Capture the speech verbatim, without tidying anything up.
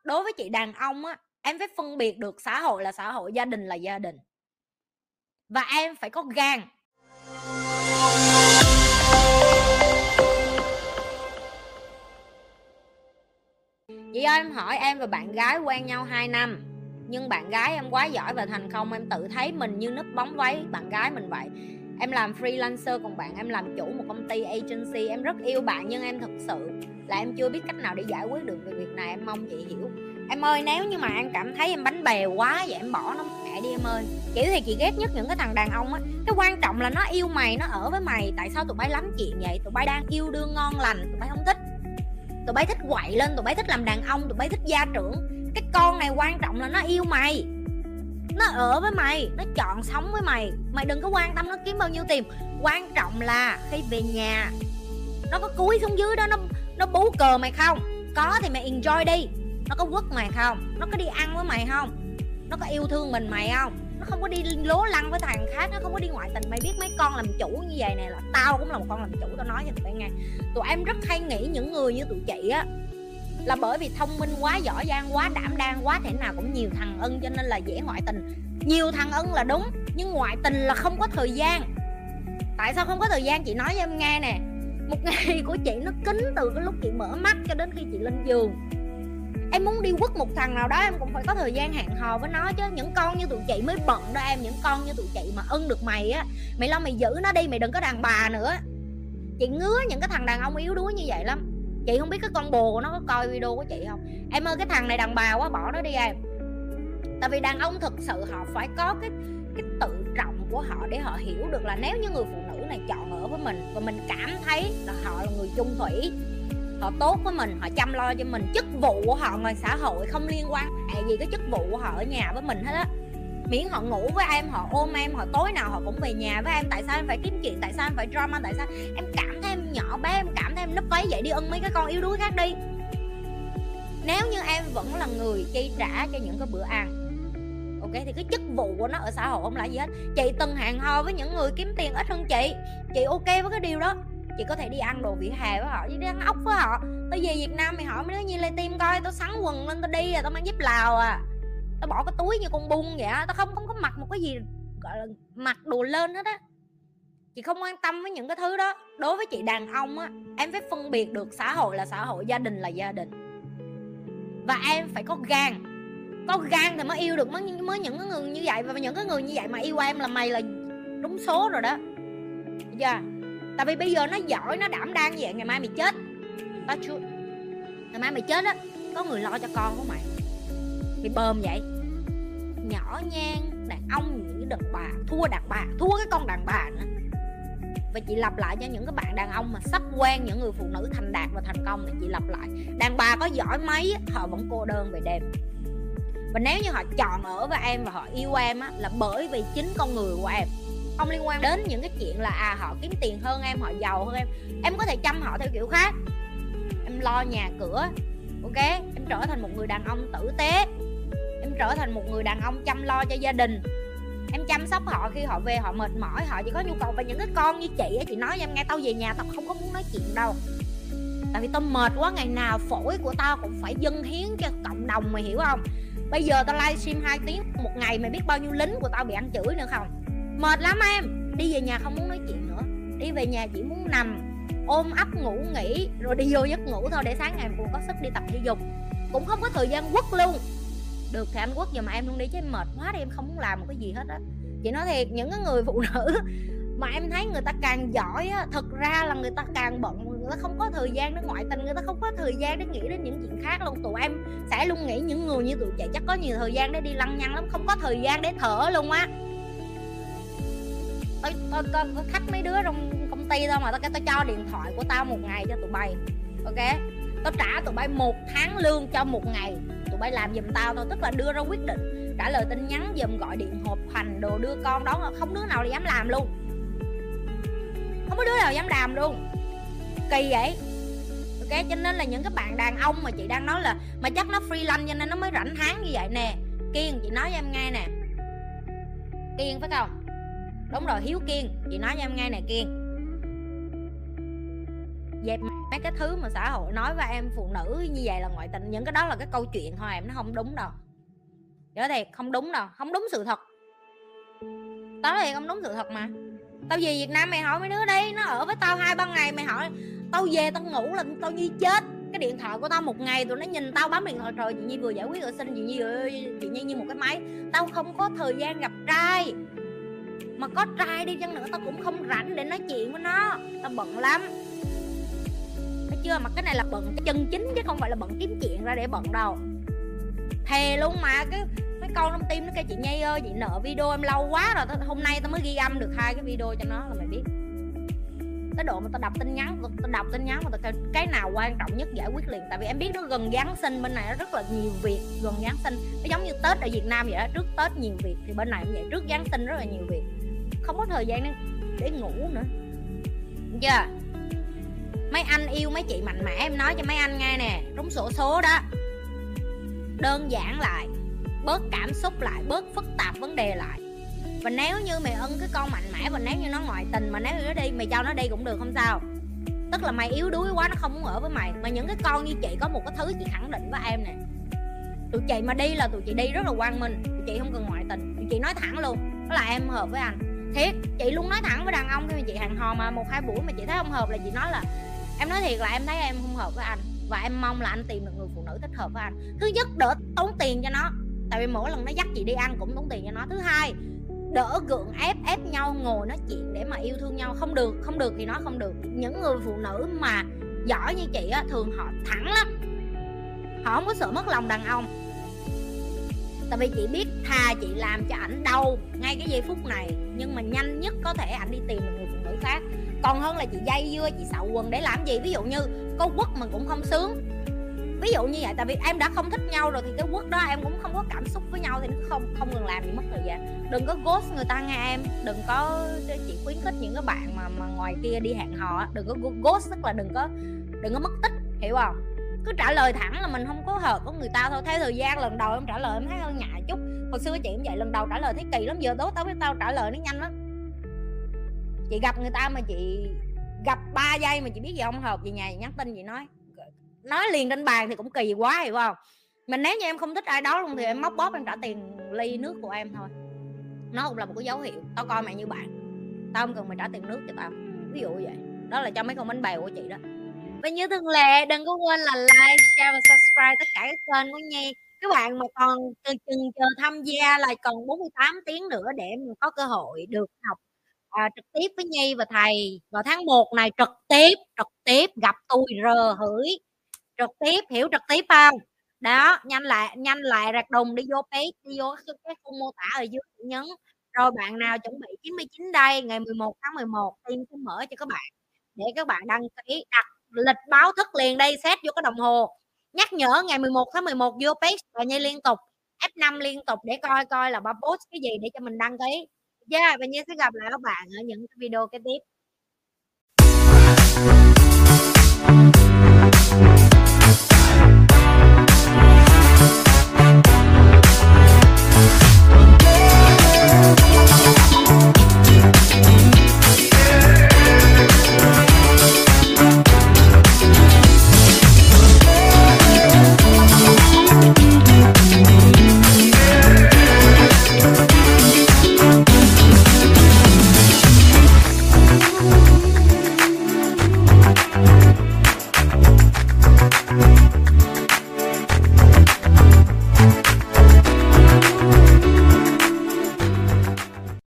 đối với chị đàn ông á, em phải phân biệt được xã hội là xã hội, gia đình là gia đình. Và em phải có gan. Chị ơi, em hỏi em và bạn gái quen nhau hai năm, nhưng bạn gái em quá giỏi và thành công, em tự thấy mình như núp bóng váy bạn gái mình vậy. Em làm freelancer, còn bạn em làm chủ một công ty agency. Em rất yêu bạn nhưng em thật sự là em chưa biết cách nào để giải quyết được về việc này. Em mong chị hiểu. Em ơi, nếu như mà em cảm thấy em bánh bèo quá vậy em bỏ nó mẹ đi em ơi. Kiểu thì chị ghét nhất những cái thằng đàn ông á, cái quan trọng là nó yêu mày, nó ở với mày. Tại sao tụi bay lắm chuyện vậy? Tụi bay đang yêu đương ngon lành, tụi bay không thích. Tụi bay thích quậy lên, tụi bay thích làm đàn ông, tụi bay thích gia trưởng. Cái con này quan trọng là nó yêu mày, nó ở với mày, nó chọn sống với mày. Mày đừng có quan tâm nó kiếm bao nhiêu tiền. Quan trọng là khi về nhà nó có cúi xuống dưới đó, nó nó bú cờ mày không? Có thì mày enjoy đi. Nó có quất mày không? Nó có đi ăn với mày không? Nó có yêu thương mình mày không? Nó không có đi lố lăng với thằng khác, nó không có đi ngoại tình. Mày biết mấy con làm chủ như vậy này là tao cũng là một con làm chủ, tao nói cho tụi bay nghe. Tụi em rất hay nghĩ những người như tụi chị á là bởi vì thông minh quá, giỏi giang quá, đảm đang quá, thể nào cũng nhiều thằng ân cho nên là dễ ngoại tình. Nhiều thằng ân là đúng, nhưng ngoại tình là không có thời gian. Tại sao không có thời gian? Chị nói cho em nghe nè. Một ngày của chị nó kín từ cái lúc chị mở mắt cho đến khi chị lên giường. Em muốn đi quất một thằng nào đó em cũng phải có thời gian hẹn hò với nó chứ. Những con như tụi chị mới bận đó em. Những con như tụi chị mà ưng được mày á, mày lo mày giữ nó đi, mày đừng có đàn bà nữa. Chị ngứa những cái thằng đàn ông yếu đuối như vậy lắm. Chị không biết cái con bồ của nó có coi video của chị không. Em ơi, cái thằng này đàn bà quá, bỏ nó đi em. Tại vì đàn ông thực sự họ phải có cái cái tự trọng của họ để họ hiểu được là nếu như người phụ nữ này chọn ở với mình và mình cảm thấy là họ là người chung thủy, họ tốt với mình, họ chăm lo cho mình, chức vụ của họ ngoài xã hội không liên quan gì cái chức vụ của họ ở nhà với mình hết á. Miễn họ ngủ với em, họ ôm em, họ tối nào họ cũng về nhà với em. Tại sao em phải kiếm chuyện? Tại sao em phải drama? Tại sao em cảm thấy em nhỏ bé, em cảm thấy em nấp váy vậy? Đi ưng mấy cái con yếu đuối khác đi. Nếu như em vẫn là người chi trả cho những cái bữa ăn, ok, thì cái chức vụ của nó ở xã hội không là gì hết. Chị từng hẹn hò với những người kiếm tiền ít hơn chị, chị ok với cái điều đó. Chị có thể đi ăn đồ vỉa hè với họ, đi ăn ốc với họ. Tao về Việt Nam mày hỏi mấy đứa Nhi Lê Tim coi, tao sắn quần lên tao đi à, tao mang dép Lào à, tao bỏ cái túi như con bung vậy á, tao không không có mặc một cái gì gọi là mặc đồ lên hết á. Chị không quan tâm với những cái thứ đó. Đối với chị đàn ông á, em phải phân biệt được xã hội là xã hội, gia đình là gia đình. Và em phải có gan. Có gan thì mới yêu được mới, mới những cái người như vậy. Và những cái người như vậy mà yêu em là mày là đúng số rồi đó. Được chưa? Tại vì bây giờ nó giỏi, nó đảm đang vậy, ngày mai mày chết, tao chưa, ngày mai mày chết á, có người lo cho con của mày. Mày bơm vậy. Nhỏ nhan, đàn ông những đàn bà, thua đàn bà, thua cái con đàn bà nữa. Và chị lặp lại cho những cái bạn đàn ông mà sắp quen những người phụ nữ thành đạt và thành công, thì chị lặp lại, đàn bà có giỏi mấy họ vẫn cô đơn về đêm. Và nếu như họ chọn ở với em và họ yêu em á, là bởi vì chính con người của em, không liên quan đến những cái chuyện là à họ kiếm tiền hơn em, họ giàu hơn em. Em có thể chăm họ theo kiểu khác. Em lo nhà cửa, ok, em trở thành một người đàn ông tử tế, em trở thành một người đàn ông chăm lo cho gia đình, em chăm sóc họ khi họ về họ mệt mỏi, họ chỉ có nhu cầu. Và những cái con như chị á, chị nói cho em nghe, tao về nhà tao không có muốn nói chuyện đâu, tại vì tao mệt quá, ngày nào phổi của tao cũng phải dâng hiến cho cộng đồng, mày hiểu không? Bây giờ tao livestream hai tiếng một ngày, mày biết bao nhiêu lính của tao bị ăn chửi nữa không? Mệt lắm em. Đi về nhà không muốn nói chuyện nữa, đi về nhà chỉ muốn nằm ôm ấp ngủ nghỉ rồi đi vô giấc ngủ thôi, để sáng ngày còn có sức đi tập thể dục. Cũng không có thời gian quất luôn. Được thì anh quất giùm em luôn đi, chứ em mệt quá đi, em không muốn làm một cái gì hết á. Chị nói thiệt, những cái người phụ nữ mà em thấy người ta càng giỏi á, thực ra là người ta càng bận, người ta không có thời gian để ngoại tình, người ta không có thời gian để nghĩ đến những chuyện khác luôn. Tụi em sẽ luôn nghĩ những người như tụi chị chắc có nhiều thời gian để đi lăng nhăng lắm, không có thời gian để thở luôn á. Tao, tao, tao, tao thách mấy đứa trong công ty tao mà tao, tao cho điện thoại của tao một ngày cho tụi bay, ok, tao trả tụi bay một tháng lương cho một ngày, tụi bay làm giùm tao tao, tức là đưa ra quyết định, trả lời tin nhắn giùm, gọi điện họp hành đồ, đưa con đón, không đứa nào dám làm luôn, không có đứa nào dám làm luôn, kỳ vậy. Ok, cho nên là những cái bạn đàn ông mà chị đang nói là mà chắc nó freelance cho nên nó mới rảnh tháng như vậy nè. Kiên, chị nói cho em nghe nè, Kiên phải không? Đúng rồi, Hiếu Kiên, chị nói cho em nghe nè Kiên, dẹp Mấy cái thứ mà xã hội nói với em phụ nữ như vậy là ngoại tình, những cái đó là cái câu chuyện thôi em, nó không đúng đâu. Nhớ thiệt, không đúng đâu, không đúng sự thật. Đó thì không đúng sự thật mà. Tao về Việt Nam mày hỏi mấy đứa đi, nó ở với tao hai ba ngày mày hỏi, tao về tao ngủ là tao như chết. Cái điện thoại của tao một ngày tụi nó nhìn tao bấm điện thoại, trời chị Nhi vừa giải quyết ở sinh, chị Nhi chị Nhi như một cái máy. Tao không có thời gian gặp trai, mà có trai đi chăng nữa tao cũng không rảnh để nói chuyện với nó, tao bận lắm, thấy chưa? Mà cái này là bận cái chân chính chứ không phải là bận kiếm chuyện ra để bận đâu. Thề luôn mà, cái mấy con trong tim nó kêu chị Nhi ơi chị nợ video em lâu quá rồi, hôm nay tao mới ghi âm được hai cái video cho nó là mày biết. Tới độ mà tao đọc tin nhắn, tao đọc tin nhắn mà tao kêu cái nào quan trọng nhất giải quyết liền. Tại vì em biết nó gần Giáng sinh, bên này nó rất là nhiều việc, gần Giáng sinh nó giống như Tết ở Việt Nam vậy đó, trước Tết nhiều việc thì bên này cũng vậy, trước Giáng sinh rất là nhiều việc, không có thời gian để, để ngủ nữa. Được chưa? Mấy anh yêu mấy chị mạnh mẽ, em nói cho mấy anh nghe nè, trúng xổ số đó, đơn giản lại, bớt cảm xúc lại, bớt phức tạp vấn đề lại. Và nếu như mày ưng cái con mạnh mẽ, và nếu như nó ngoại tình mà nếu như nó đi, mày cho nó đi cũng được, không sao. Tức là mày yếu đuối quá nó không muốn ở với mày. Mà những cái con như chị có một cái thứ chị khẳng định với em nè, tụi chị mà đi là tụi chị đi rất là quang minh, tụi chị không cần ngoại tình, tụi chị nói thẳng luôn, đó là em hợp với anh. Thiệt, chị luôn nói thẳng với đàn ông khi mà chị hẹn hò mà một hai buổi mà chị thấy không hợp là chị nói là em nói thiệt là em thấy em không hợp với anh, và em mong là anh tìm được người phụ nữ thích hợp với anh. Thứ nhất, đỡ tốn tiền cho nó, tại vì mỗi lần nó dắt chị đi ăn cũng tốn tiền cho nó. Thứ hai, đỡ gượng ép ép nhau ngồi nói chuyện để mà yêu thương nhau. Không được, không được thì nói không được. Những người phụ nữ mà giỏi như chị á, thường họ thẳng lắm, họ không có sợ mất lòng đàn ông. Tại vì chị biết thà chị làm cho ảnh đau ngay cái giây phút này, nhưng mà nhanh nhất có thể ảnh đi tìm được người phụ nữ khác, còn hơn là chị dây dưa, chị xạo quần để làm gì. Ví dụ như có quất mà cũng không sướng, ví dụ như vậy. Tại vì em đã không thích nhau rồi thì cái quất đó em cũng không có cảm xúc với nhau thì nó không không cần làm gì mất thời gian. Đừng có ghost người ta nghe em, đừng có, chị khuyến khích những cái bạn mà mà ngoài kia đi hẹn hò đừng có ghost, tức là đừng có đừng có mất tích, hiểu không? Cứ trả lời thẳng là mình không có hợp với người ta thôi. Theo thời gian lần đầu em trả lời em thấy hơi ngại chút, hồi xưa chị cũng vậy, lần đầu trả lời thấy kỳ lắm, giờ tối tao với tao trả lời nó nhanh lắm. Chị gặp người ta mà chị gặp ba giây mà chị biết gì không hợp, về nhà chị nhắn tin chị nói nói liền trên bàn thì cũng kỳ quá, hiểu không? Mà nếu như em không thích ai đó luôn thì em móc bóp em trả tiền ly nước của em thôi, nó cũng là một cái dấu hiệu tao coi mày như bạn, tao không cần mày trả tiền nước cho tao, ví dụ vậy. Đó là cho mấy con bánh bèo của chị đó. Và như thường lệ đừng có quên là like, share và subscribe tất cả các kênh của Nhi. Các bạn mà còn từ chừng chờ tham gia là còn bốn mươi tám tiếng nữa để mình có cơ hội được học à, trực tiếp với Nhi và thầy vào tháng một này, trực tiếp trực tiếp gặp tôi rờ hửi trực tiếp, hiểu trực tiếp không? Đó, nhanh lại nhanh lại rạc đùng đi vô page, đi vô cái, cái khung mô tả ở dưới nhấn. Rồi bạn nào chuẩn bị chín mươi chín đây, ngày mười một tháng mười một team sẽ mở cho các bạn để các bạn đăng ký, đặt lịch báo thức liền đây, set vô cái đồng hồ nhắc nhở ngày mười một tháng mười một vô page và Nhi liên tục F năm liên tục để coi coi là bà post cái gì để cho mình đăng ký. Yeah, và Nhi sẽ gặp lại các bạn ở những video kế tiếp.